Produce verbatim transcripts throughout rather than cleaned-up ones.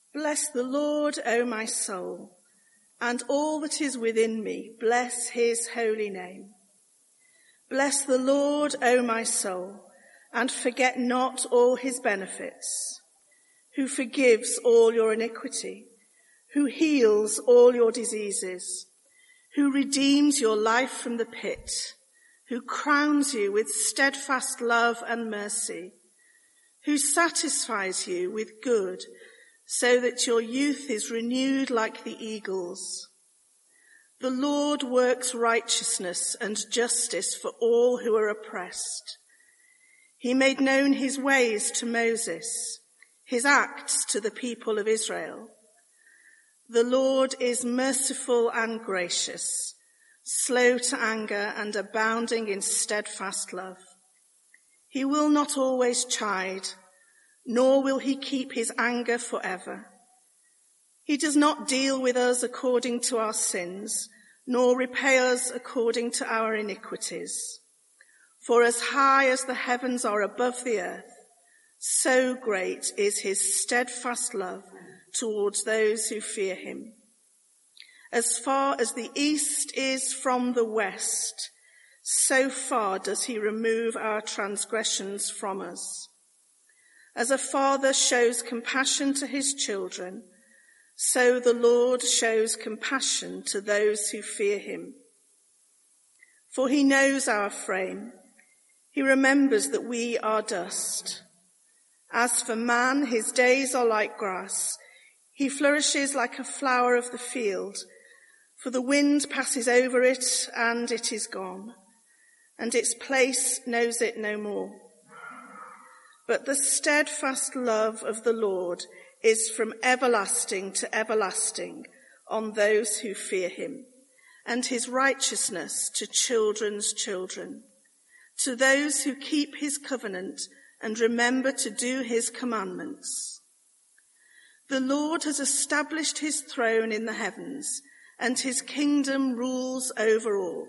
Bless the Lord, O my soul, and all that is within me, bless his holy name. Bless the Lord, O my soul, and forget not all his benefits, who forgives all your iniquity, who heals all your diseases, who redeems your life from the pit, who crowns you with steadfast love and mercy, who satisfies you with good, so that your youth is renewed like the eagles. The Lord works righteousness and justice for all who are oppressed. He made known his ways to Moses, his acts to the people of Israel. The Lord is merciful and gracious, slow to anger and abounding in steadfast love. He will not always chide, nor will he keep his anger forever. He does not deal with us according to our sins, nor repay us according to our iniquities. For as high as the heavens are above the earth, so great is his steadfast love towards those who fear him. As far as the east is from the west, so far does he remove our transgressions from us. As a father shows compassion to his children, so the Lord shows compassion to those who fear him. For he knows our frame. He remembers that we are dust. As for man, his days are like grass. He flourishes like a flower of the field. For the wind passes over it, and it is gone, and its place knows it no more. But the steadfast love of the Lord is from everlasting to everlasting on those who fear him, and his righteousness to children's children, to those who keep his covenant and remember to do his commandments. The Lord has established his throne in the heavens, and his kingdom rules over all.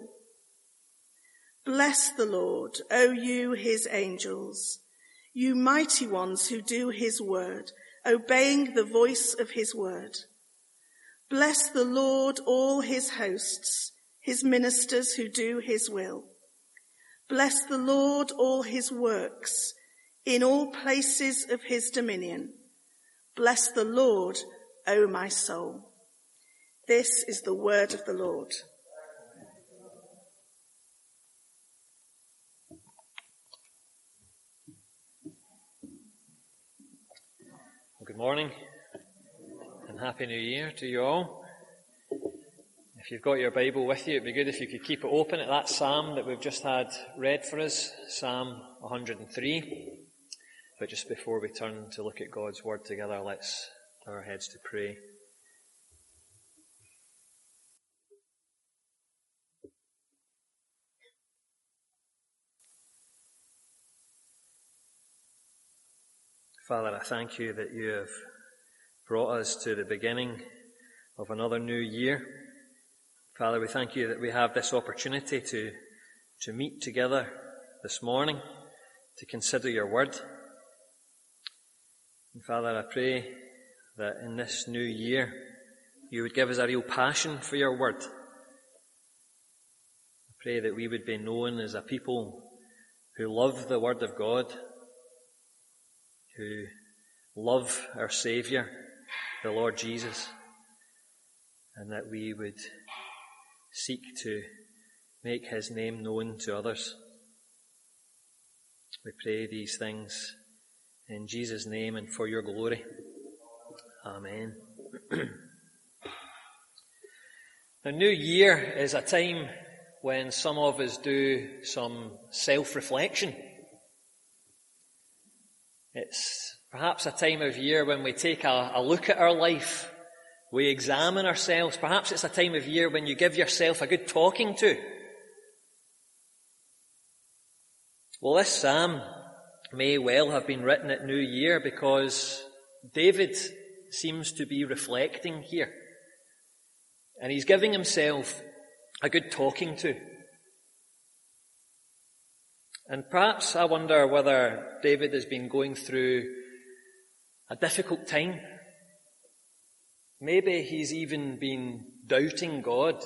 Bless the Lord, O you his angels, you mighty ones who do his word, obeying the voice of his word. Bless the Lord, all his hosts, his ministers who do his will. Bless the Lord, all his works, in all places of his dominion. Bless the Lord, O my soul. This is the word of the Lord. Good morning and Happy New Year to you all. If you've got your Bible with you, it'd be good if you could keep it open at that psalm that we've just had read for us, Psalm one hundred and three. But just before we turn to look at God's word together, let's bow our heads to pray. Father, I thank you that you have brought us to the beginning of another new year. Father, we thank you that we have this opportunity to, to meet together this morning, to consider your word. And Father, I pray that in this new year, you would give us a real passion for your word. I pray that we would be known as a people who love the word of God, who love our Saviour, the Lord Jesus, and that we would seek to make his name known to others. We pray these things in Jesus' name and for your glory. Amen. The new year is a time when some of us do some self-reflection. It's perhaps a time of year when we take a, a look at our life. We examine ourselves. Perhaps it's a time of year when you give yourself a good talking to. Well, this psalm may well have been written at New Year because David seems to be reflecting here. And he's giving himself a good talking to. And perhaps I wonder whether David has been going through a difficult time. Maybe he's even been doubting God.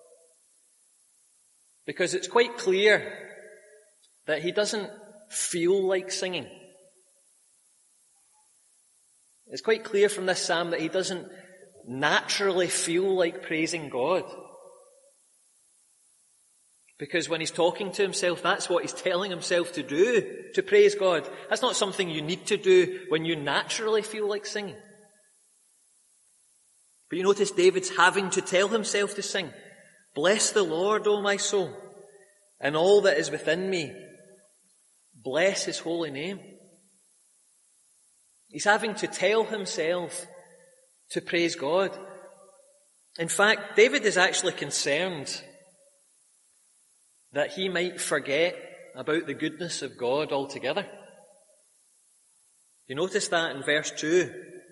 Because it's quite clear that he doesn't feel like singing. It's quite clear from this psalm that he doesn't naturally feel like praising God. Because when he's talking to himself, that's what he's telling himself to do, to praise God. That's not something you need to do when you naturally feel like singing. But you notice David's having to tell himself to sing. Bless the Lord, O my soul, and all that is within me. Bless his holy name. He's having to tell himself to praise God. In fact, David is actually concerned that he might forget about the goodness of God altogether. You notice that in verse two.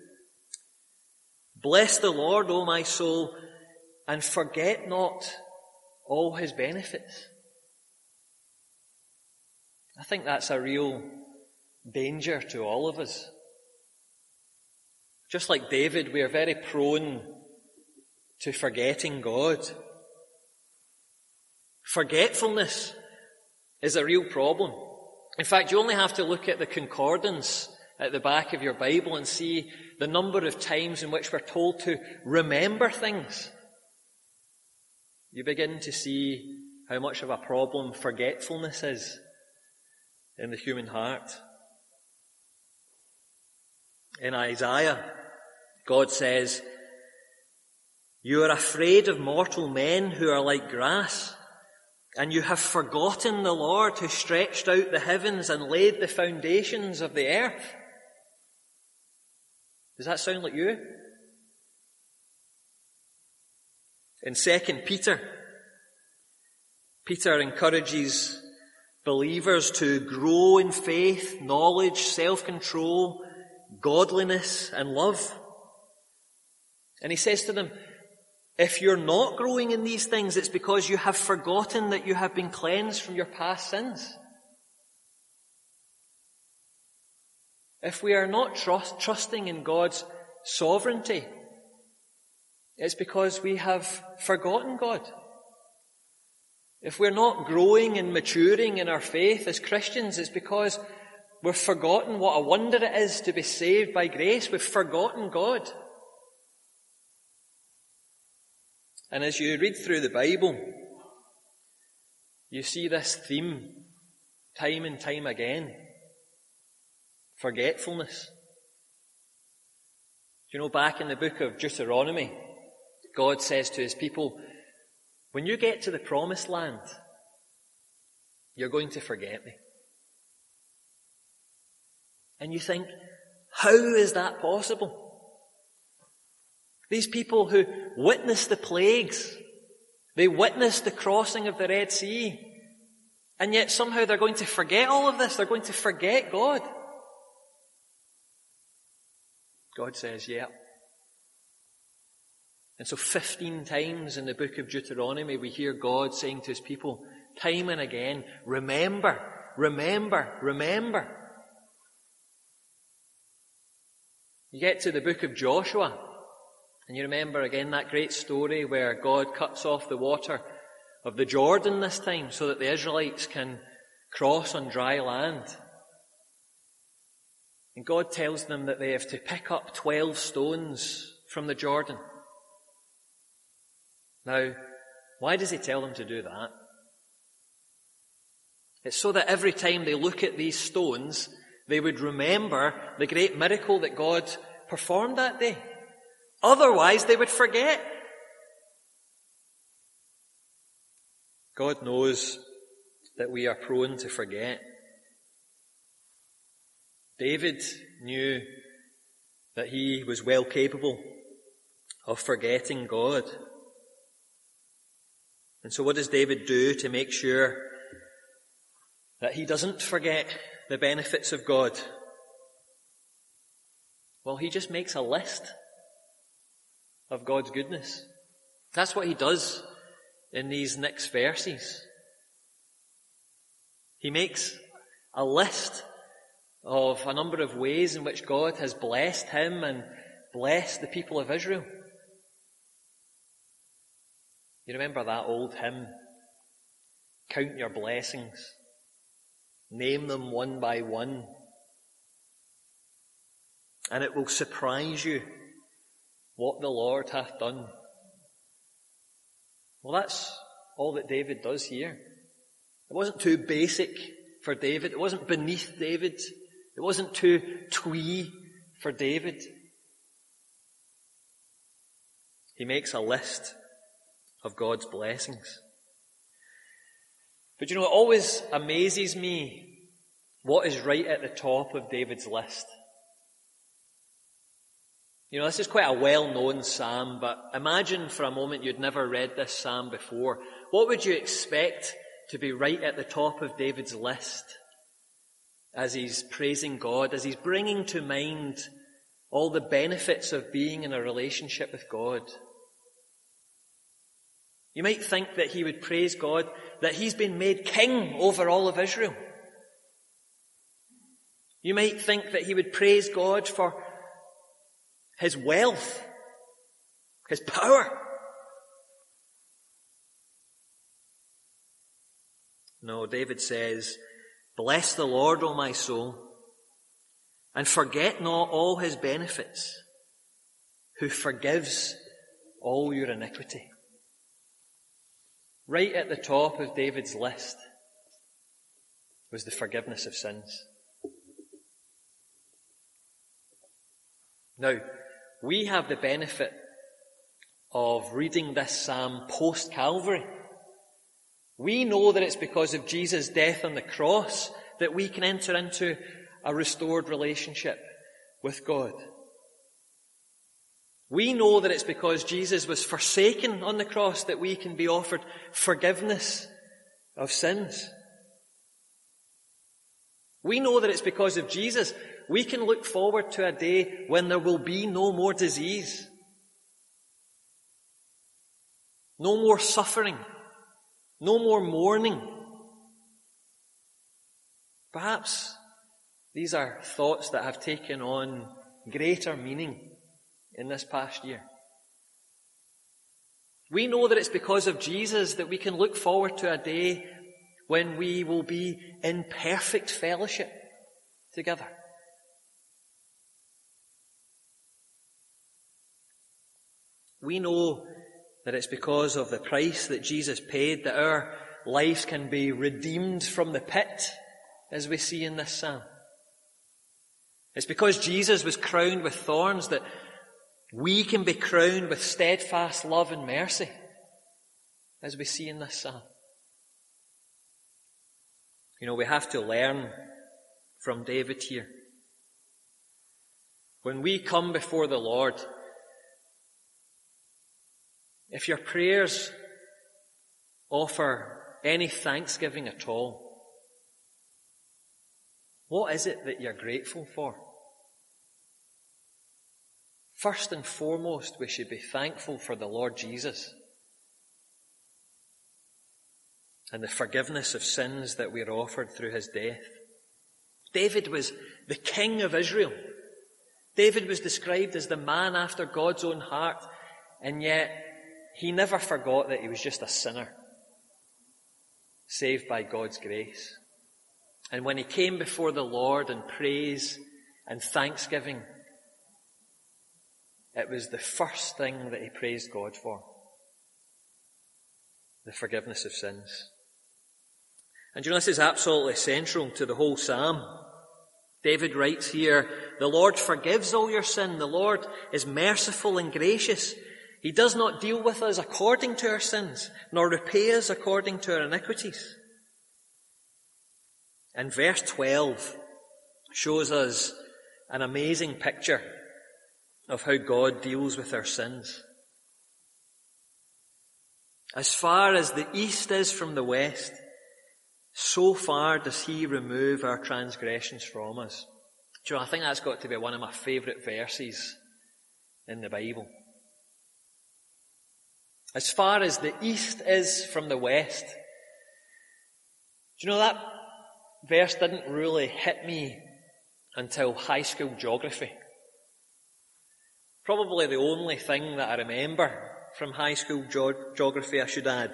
Bless the Lord, O my soul, and forget not all his benefits. I think that's a real danger to all of us. Just like David, we are very prone to forgetting God. Forgetfulness is a real problem. In fact, you only have to look at the concordance at the back of your Bible and see the number of times in which we're told to remember things. You begin to see how much of a problem forgetfulness is in the human heart. In Isaiah, God says, "You are afraid of mortal men who are like grass, and you have forgotten the Lord who stretched out the heavens and laid the foundations of the earth." Does that sound like you? In Second Peter, Peter encourages believers to grow in faith, knowledge, self-control, godliness, and love. And he says to them, if you're not growing in these things, it's because you have forgotten that you have been cleansed from your past sins. If we are not trust, trusting in God's sovereignty, it's because we have forgotten God. If we're not growing and maturing in our faith as Christians, it's because we've forgotten what a wonder it is to be saved by grace. We've forgotten God. And as you read through the Bible, you see this theme time and time again. Forgetfulness. You know, back in the book of Deuteronomy, God says to his people, when you get to the promised land, you're going to forget me. And you think, how is that possible? These people who witnessed the plagues, they witnessed the crossing of the Red Sea, and yet somehow they're going to forget all of this. They're going to forget God. God says, yeah. And so fifteen times in the book of Deuteronomy, we hear God saying to his people, time and again, remember, remember, remember. You get to the book of Joshua, and you remember again that great story where God cuts off the water of the Jordan this time so that the Israelites can cross on dry land. And God tells them that they have to pick up twelve stones from the Jordan. Now, why does he tell them to do that? It's so that every time they look at these stones, they would remember the great miracle that God performed that day. Otherwise, they would forget. God knows that we are prone to forget. David knew that he was well capable of forgetting God. And so what does David do to make sure that he doesn't forget the benefits of God? Well, he just makes a list of God's goodness. That's what he does in these next verses. He makes a list of a number of ways in which God has blessed him and blessed the people of Israel. You remember that old hymn? Count your blessings. Name them one by one. And it will surprise you what the Lord hath done. Well, that's all that David does here. It wasn't too basic for David. It wasn't beneath David. It wasn't too twee for David. He makes a list of God's blessings. But you know, it always amazes me what is right at the top of David's list. You know, this is quite a well-known psalm, but imagine for a moment you'd never read this psalm before. What would you expect to be right at the top of David's list as he's praising God, as he's bringing to mind all the benefits of being in a relationship with God? You might think that he would praise God that he's been made king over all of Israel. You might think that he would praise God for his wealth, his power. No, David says, bless the Lord, O my soul, and forget not all his benefits, who forgives all your iniquity. Right at the top of David's list was the forgiveness of sins. Now, we have the benefit of reading this psalm post-Calvary. We know that it's because of Jesus' death on the cross that we can enter into a restored relationship with God. We know that it's because Jesus was forsaken on the cross that we can be offered forgiveness of sins. We know that it's because of Jesus we can look forward to a day when there will be no more disease, no more suffering, no more mourning. Perhaps these are thoughts that have taken on greater meaning in this past year. We know that it's because of Jesus that we can look forward to a day when we will be in perfect fellowship together. We know that it's because of the price that Jesus paid that our lives can be redeemed from the pit, as we see in this psalm. It's because Jesus was crowned with thorns that we can be crowned with steadfast love and mercy, as we see in this psalm. You know, we have to learn from David here. When we come before the Lord, if your prayers offer any thanksgiving at all, what is it that you're grateful for? First and foremost, we should be thankful for the Lord Jesus and the forgiveness of sins that we are offered through his death. David was the king of Israel. David was described as the man after God's own heart, and yet he never forgot that he was just a sinner, saved by God's grace. And when he came before the Lord in praise and thanksgiving, it was the first thing that he praised God for: the forgiveness of sins. And you know, this is absolutely central to the whole psalm. David writes here, the Lord forgives all your sin. The Lord is merciful and gracious. He does not deal with us according to our sins, nor repay us according to our iniquities. And verse twelve shows us an amazing picture of how God deals with our sins. As far as the east is from the west, so far does he remove our transgressions from us. Do you know, I think that's got to be one of my favourite verses in the Bible. As far as the east is from the west. Do you know, that verse didn't really hit me until high school geography. Probably the only thing that I remember from high school ge- geography, I should add.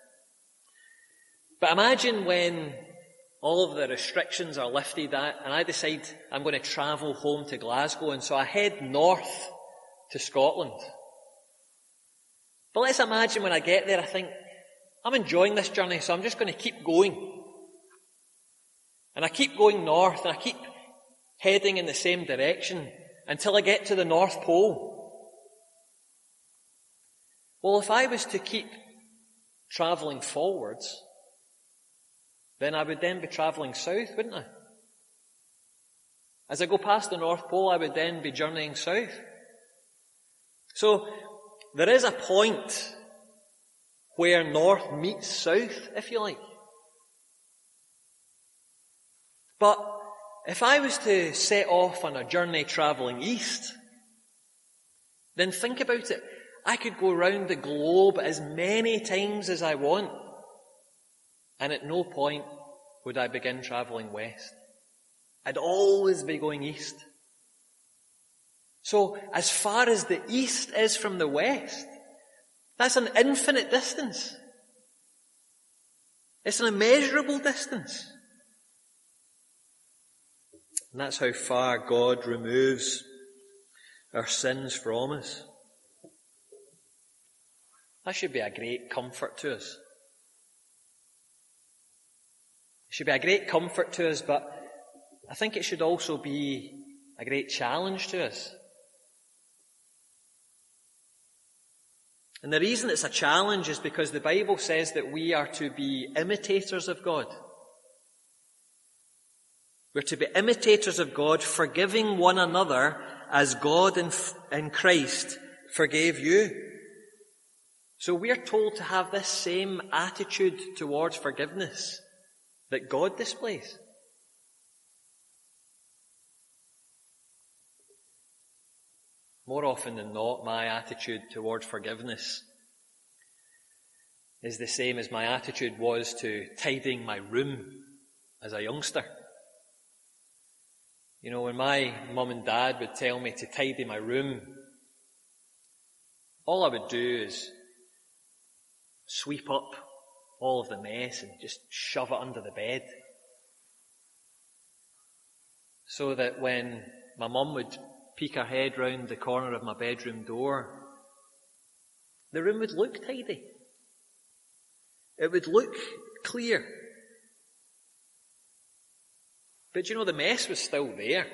But imagine when all of the restrictions are lifted and I decide I'm going to travel home to Glasgow, and so I head north to Scotland. But let's imagine when I get there I think, I'm enjoying this journey, so I'm just going to keep going. And I keep going north, and I keep heading in the same direction until I get to the North Pole. Well, if I was to keep travelling forwards, then I would then be travelling south, wouldn't I? As I go past the North Pole, I would then be journeying south. So, there is a point where north meets south, if you like. But if I was to set off on a journey travelling east, then think about it. I could go round the globe as many times as I want, and at no point would I begin travelling west. I'd always be going east. So, as far as the east is from the west, that's an infinite distance. It's an immeasurable distance. And that's how far God removes our sins from us. That should be a great comfort to us. It should be a great comfort to us, but I think it should also be a great challenge to us. And the reason it's a challenge is because the Bible says that we are to be imitators of God. We're to be imitators of God, forgiving one another as God in, in Christ forgave you. So we're told to have this same attitude towards forgiveness that God displays. More often than not, my attitude towards forgiveness is the same as my attitude was to tidying my room as a youngster. You know, when my mum and dad would tell me to tidy my room, all I would do is sweep up all of the mess and just shove it under the bed. So that when my mum would peek her head round the corner of my bedroom door, the room would look tidy. It would look clear. But you know, the mess was still there.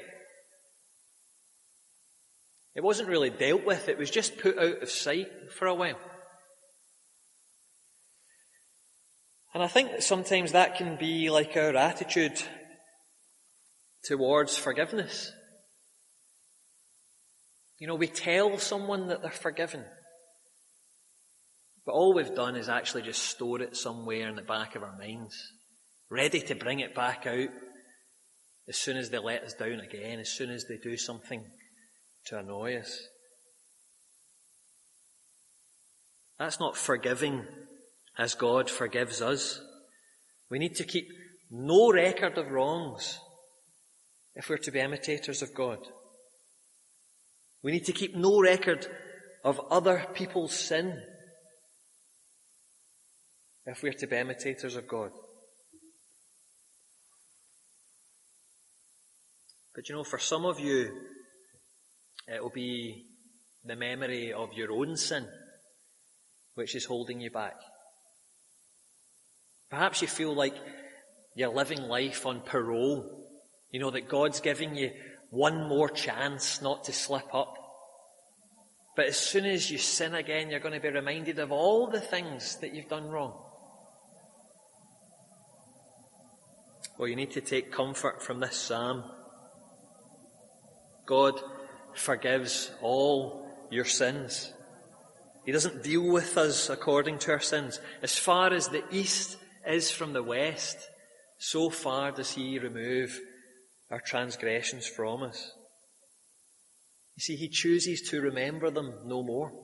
It wasn't really dealt with. It was just put out of sight for a while. And I think that sometimes that can be like our attitude towards forgiveness. You know, we tell someone that they're forgiven, but all we've done is actually just store it somewhere in the back of our minds, ready to bring it back out as soon as they let us down again, as soon as they do something to annoy us. That's not forgiving as God forgives us. We need to keep no record of wrongs if we're to be imitators of God. We need to keep no record of other people's sin if we're to be imitators of God. But you know, for some of you, it will be the memory of your own sin which is holding you back. Perhaps you feel like you're living life on parole. You know, that God's giving you one more chance not to slip up. But as soon as you sin again, you're going to be reminded of all the things that you've done wrong. Well, you need to take comfort from this psalm. God forgives all your sins. He doesn't deal with us according to our sins. As far as the east is from the west, so far does He remove our transgressions from us. You see, He chooses to remember them no more.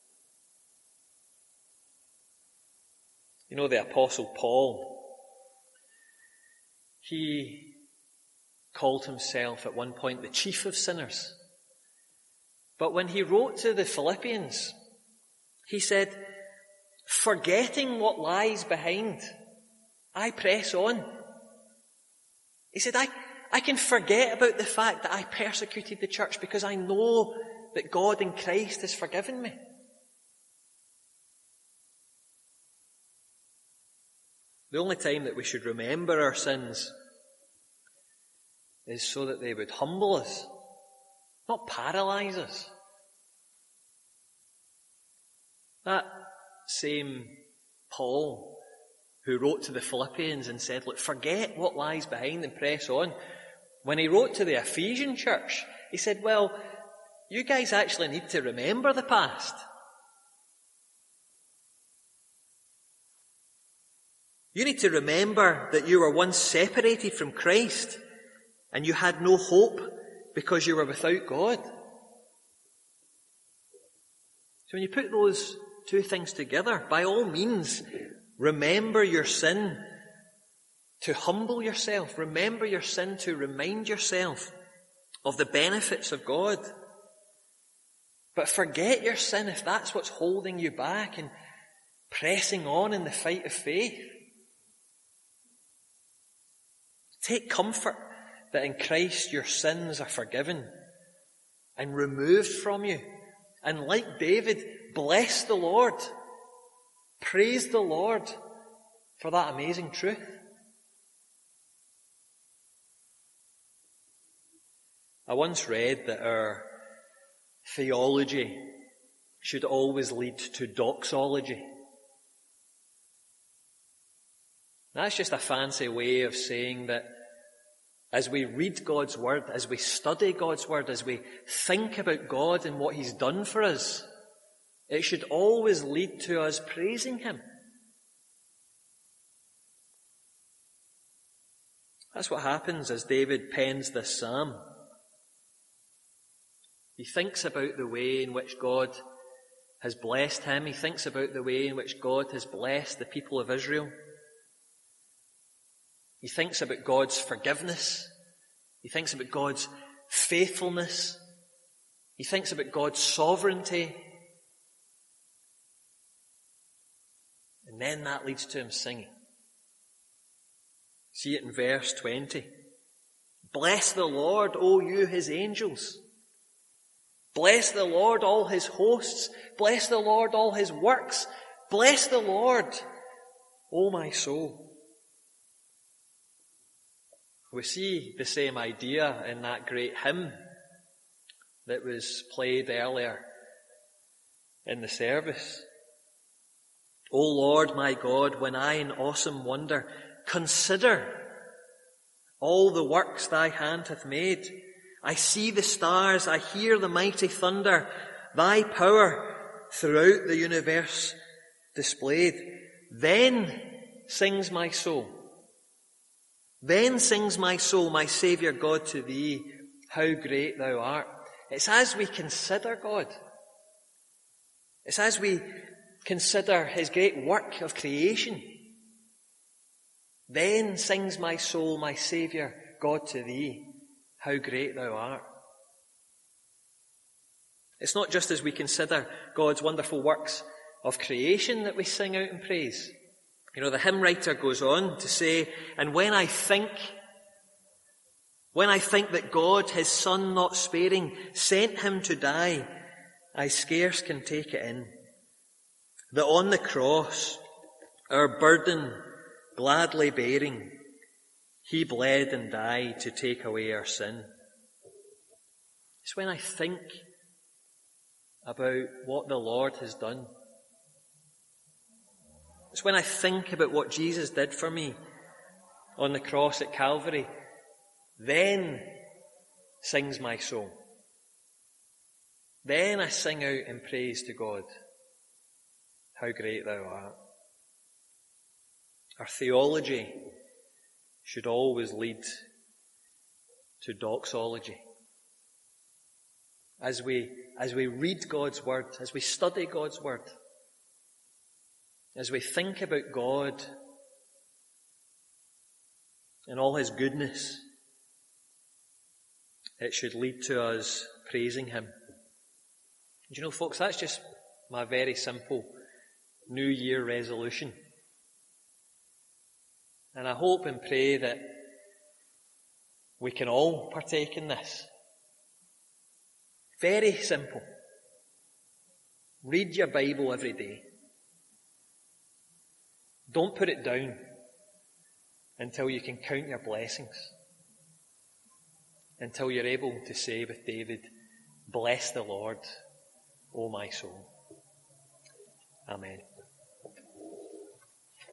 You know, the Apostle Paul, he called himself at one point the chief of sinners. But when he wrote to the Philippians, He said, forgetting what lies behind, I press on. He said, I, I can forget about the fact that I persecuted the church because I know that God in Christ has forgiven me. The only time that we should remember our sins is so that they would humble us, not paralyze us. That same Paul who wrote to the Philippians and said, look, forget what lies behind and press on. When he wrote to the Ephesian church, he said, well, you guys actually need to remember the past. You need to remember that you were once separated from Christ and you had no hope because you were without God. So when you put those two things together, by all means, remember your sin to humble yourself. Remember your sin to remind yourself of the benefits of God. But forget your sin if that's what's holding you back and pressing on in the fight of faith. Take comfort that in Christ your sins are forgiven and removed from you. And like David, bless the Lord. Praise the Lord for that amazing truth. I once read that our theology should always lead to doxology. That's just a fancy way of saying that as we read God's Word, as we study God's Word, as we think about God and what He's done for us, it should always lead to us praising Him. That's what happens as David pens this psalm. He thinks about the way in which God has blessed him. He thinks about the way in which God has blessed the people of Israel. He thinks about God's forgiveness. He thinks about God's faithfulness. He thinks about God's sovereignty. And then that leads to him singing. See it in verse twenty. Bless the Lord, O you his angels. Bless the Lord, all his hosts. Bless the Lord, all his works. Bless the Lord, O my soul. We see the same idea in that great hymn that was played earlier in the service. O Lord my God, when I in awesome wonder consider all the works thy hand hath made, I see the stars, I hear the mighty thunder, thy power throughout the universe displayed. Then sings my soul. Then sings my soul, my Saviour God, to thee, how great thou art. It's as we consider God. It's as we consider his great work of creation. Then sings my soul, my Saviour God, to thee, how great thou art. It's not just as we consider God's wonderful works of creation that we sing out in praise. You know, the hymn writer goes on to say, and when I think, when I think that God, his Son not sparing, sent him to die, I scarce can take it in. That on the cross, our burden gladly bearing, he bled and died to take away our sin. It's when I think about what the Lord has done. It's when I think about what Jesus did for me on the cross at Calvary, then sings my soul. Then I sing out in praise to God, how great thou art. Our theology should always lead to doxology. As we, as we read God's Word, as we study God's Word, as we think about God and all his goodness, it should lead to us praising him. And you know, folks, that's just, my very simple New Year resolution. And I hope and pray that we can all partake in this. Very simple. Read your Bible every day. Don't put it down until you can count your blessings. Until you're able to say with David, "Bless the Lord, O my soul." Amen.